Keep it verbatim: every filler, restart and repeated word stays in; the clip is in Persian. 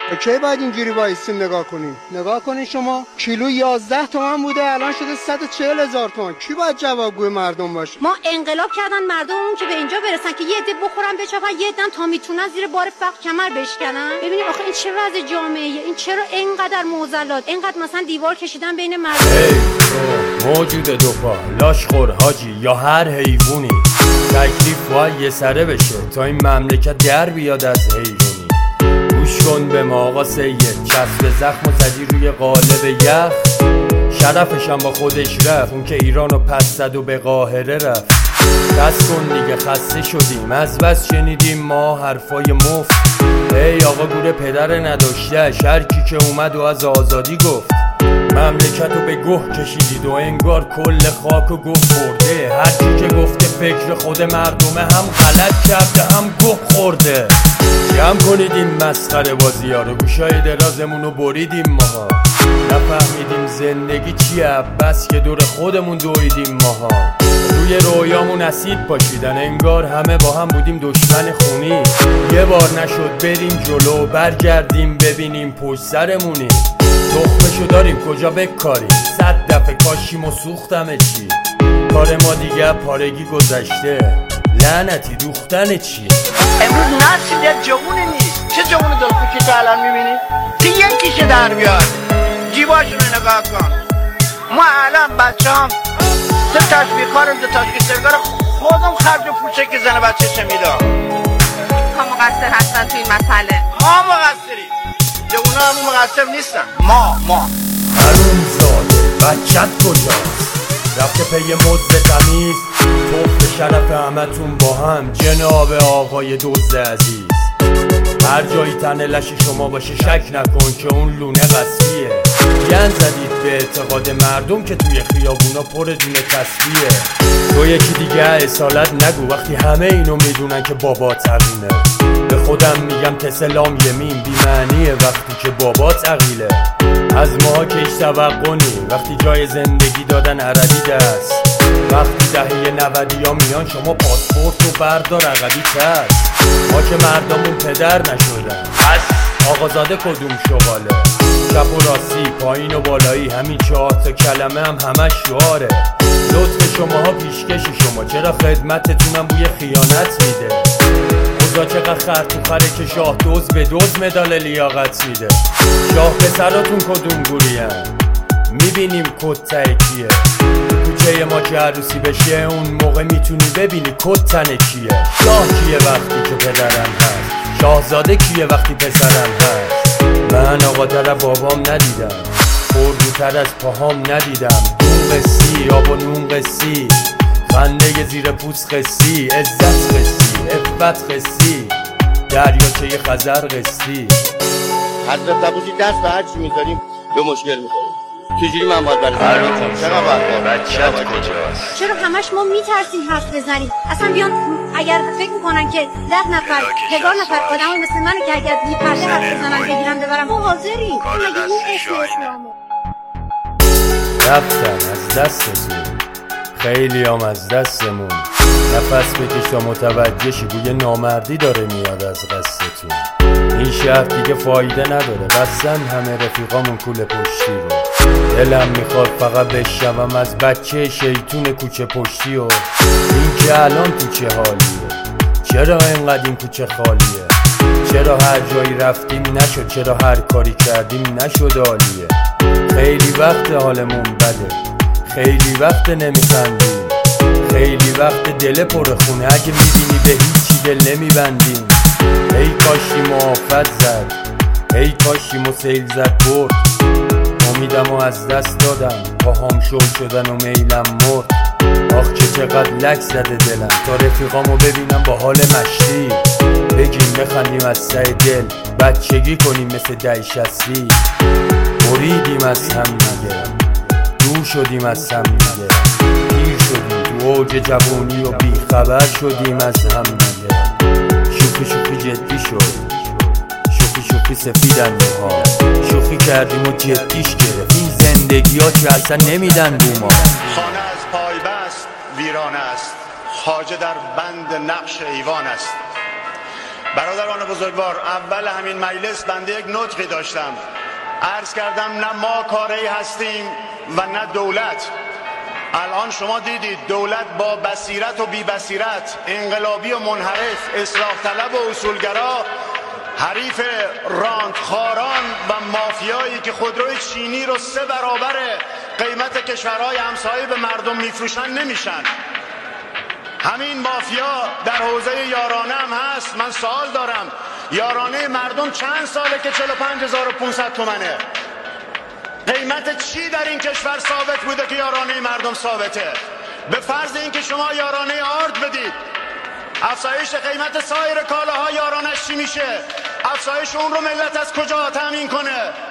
کی باید اینجوری وایسیم نگاه کنیم؟ نگاه کنین شما، کیلو یازده تومن بوده الان شده صد و چهل هزار تومن. کی باید جوابگوی مردم باشه؟ ما انقلاب کردن مردممون که به اینجا برسن که یه عده بخورن بچپن، یه عده تا میتونن زیر بار فقر کمر بشکنن. ببینید آخه این چه وضع جامعه، این چرا اینقدر معضلات، اینقدر مثلا دیوار کشیدن بین مردم. ای موجود دو پا، لاشخور حاجی یا هر حیوانی، تکلیف باید یه سره بشه تا این مملکت در بیاد از حیوانی. گوش کن به ما آقا سید، چسب زخم و زدی روی قالب یخ، شرفشم با خودش رفت، اون که ایرانو پس زد و به قاهره رفت. دست کن دیگه خسته شدیم، از بس شنیدیم ما حرفای مفت. ای آقا گور پدر نداشته، هرکی که اومد و از آزادی گفت. مملکت رو به گوه کشیدید و انگار کل خاک و گوه برده. هرکی که گفته فکر خود مردمه هم غلط کرده هم گوه خورده. جمع کنید این مسخره بازی ها رو، گوشای درازمون رو بریدیم ماها. نفهمیدیم زندگی چیه، بس که دور خودمون دویدیم ماها. روی رویامون اسید پاشیدن، انگار همه با هم بودیم دشمن خونی. یه بار نشد بریم جلو، برگردیم ببینیم پشت سرمونی. تخمشو داریم کجا بکاریم، صد دفعه کاشیم و سوختمه چی. کار ما دیگه پارگی گذشته، لعنتی دوختن چی. امروز نسل جوون نیست، چه جوون دلخوشی که الان میبینی؟ دیگه یکیشه در بیار، جیباشونو نگاه کن. ما الان بچه هم سه تشبیه کارم دو تشبیه سرگار خودم خرج و پوچه که زن بچه چه میدم. ما مقصر هستن توی این مسئله. ما مقصری، جوونا هم مقصر نیستن. ما ما حروم زاده بچت کجاست؟ رفته پی مزد تمیز، توف شرف همتون با هم جناب آقای دوست عزیز. هر جایی تنه لش شما باشه شک نکن که اون لونه قصبیه. گن زدید به اعتقاد مردم که توی خیابونا پر دونه تسبیه. تو یکی دیگه اصالت نگو وقتی همه اینو میدونن که بابا تقینه. به خودم میگم تسلام یمین بی معنیه وقتی که بابا تقیله. از ما کش توقع نی وقتی جای زندگی دادن عربی دست. وقتی دهه نودی ها میان شما پاسپورت و بردار عقبی کرد. ما که مردمون پدر نشدن، پس آقازاده کدوم شغاله؟ چپ و راستی پایین و بالایی همین چهار تا کلمه هم همش شعاره. لطف شماها پیشکش شما، چرا خدمتتونم بوی خیانت میده؟ اوضاع چقدر خر تو خره که شاه دوز به دوز مدال لیاقت میده. شاه پسراتون کدوم گورین؟ میبینیم کد کیه. کوچه ما که عروسی بشه اون موقع میتونی ببینی کد تنه کیه. شاه کیه وقتی که پدرم هست؟ شاهزاده کیه وقتی پسرم هست؟ من آقا در بابام ندیدم، پردوتر از پاهام ندیدم. نون قصی آب و نون قصی، خنده زیر پوست قصی، عزت قصی، عفت قصی، دریاچه خزر قصی. حضرت عبوسی دست به هر چی میذاریم به مشکل میخوریم. چجوری من باید برای زنم؟ چرا باید بچت کجاست؟ چرا همش ما میترسیم حرف بزنیم؟ اصلا بیان اگر فکر میکنن که ده نفر هزار نفر آدمای مثل منو که اگر بی پرده حرف بزنن بگیرن ببرن ما حاضریم. این مگه این اسم اسلامه؟ رفتن از دستتون، خیلی هم از دستمون. نفس بکش تا متوجه شی بوی نامردی داره میاد از قصدتون. این شهر دیگه فایده نداره، بستن همه رفیقامون کوله پشتی رو. دلم میخواد فقط بشنوم از بچه شیطون کوچه پشتی و این که الان تو چه حالیه. چرا اینقدر این کوچه خالیه؟ چرا هر جایی رفتیم نشد؟ چرا هر کاری کردیم نشد عالیه؟ خیلی وقت حالمون بده، خیلی وقت نمیخندیم، خیلی وقت دل پر خونه. اگه میبینی به هیچی دل نمیبندیم. ای کاشی آفت زد، ای کاشی سیل زد برد. امیدم و از دست دادم، پاهام شل شدن و میلم مرد. آخ که چقدر لک زده دلم تا رفیقامو ببینم با حال مشتی. بگیم بخندیم از سر دل، بچگی کنیم مثل ده شستی. بریدیم از هم دیگه، دور شدیم از هم دیگه. پیر شدیم تو اوج جوانی و بیخبر شدیم از هم دیگه. شوخی شوخی جدی شد، شوخی شوخی سفیدن موها. شوخی کردیم و جدیش گرفت. این زندگی ها که اصلا نمیدن بو ما. خانه از پای بست ویران است، خواجه در بند نقش ایوان است. برادران بزرگوار، اول همین مجلس بنده یک نطقی داشتم، عرض کردم نه ما کاری هستیم و نه دولت. الان شما دیدید دولت با بصیرت و بی بصیرت، انقلابی و منحرف، اصلاح طلب و اصولگرا، حریف راندخاران و مافیایی که خودروی چینی رو سه برابر قیمت کشورهای همسایه به مردم میفروشن نمیشن. همین مافیا در حوزه یارانه هم هست. من سوال دارم، یارانه مردم چند ساله که چهل و پنج هزار و پانصد تومنه؟ قیمت چی در این کشور ثابت بوده که یارانه مردم ثابته؟ به فرض اینکه شما یارانه آرد بدید، افزایش قیمت سایر کالاها یارانش چی میشه؟ افزایش اون رو ملت از کجا تامین کنه؟